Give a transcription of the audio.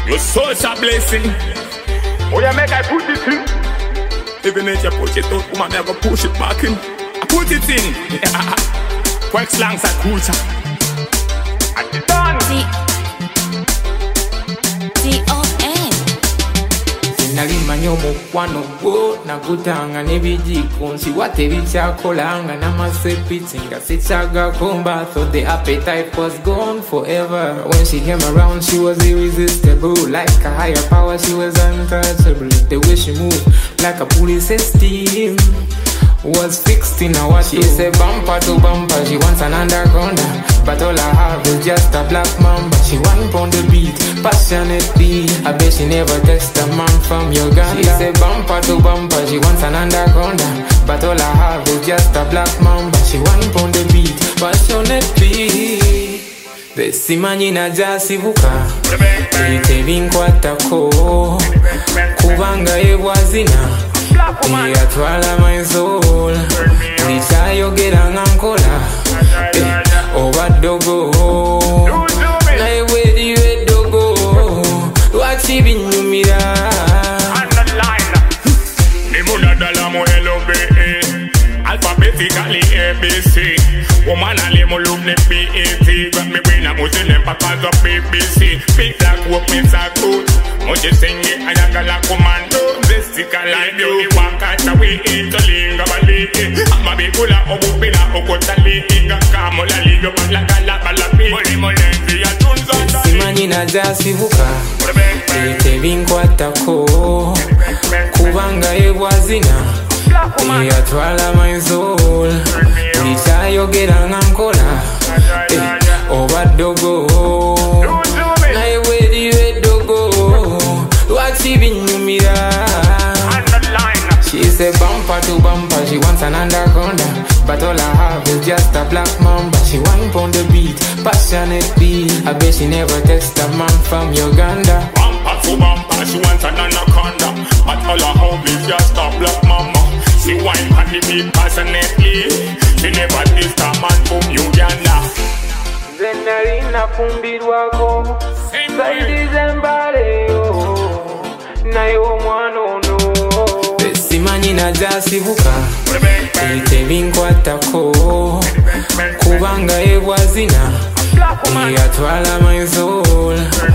Your soul's a blessing. Oh, you make I put it in. Even if you push it out, woman, never push it back in. I put it in. Work slangs are culture. And it's done. D-O-N. Nalimanya omukwano gwo nagutanga n'ebijiko nsiwate ebikyakolanga n'amaseppiti nga sikyagakomba. Thought the appetite was gone forever. When she came around she was irresistible. Like a higher power she was untouchable. The way she moved like a police steam was fixed in her watch. She said bumper to bumper, she wants an anaconda, but all I have is just a black mamba. She wine on the beat, passionately. I bet she never test a man from Uganda. She said bumper to bumper, she wants an anaconda, but all I have is just a black mamba. She wine on the beat, passionately. Besimanyi najasibuka tebinkwatako kubanga ebwazina yatwala my soul. Likyayogera nga nkola oba ddogo naye bweriyo eddogo lwaki binyumira. Nimunadala mu LOBE alphabetically ABC. Woman ali mu look ne BAT. Got me brain a moving them papas of BBC. Big black work me so good. Much singing ayagala commando. Zestika like you want catch away into linga bali. Ama bikula obupina okotali inga kamola liyo balagala balapi. Moli molenzi ya tunza. Simanyi najasibuka tebinkwatako kubanga ebwazina yatwala my soul. Likyayogera nga nkola oba ddogo naye bweriyo eddogo lwaki binyumira. She said bumper to bumper, she wants an anaconda, but all I have is just a black mamba. She wine on the beat, passionately. I bet she never test a man from Uganda. Bumper to bumper, she wants an anaconda, but all I have is just a black mamba. She wine on the beat passionately. She never test a man from Uganda. Zenarina fumbirwako zaidi zembaleo nayo mwana ono. Simanyi najasibuka tebinkwatako kubanga ebwazina yatwala my soul.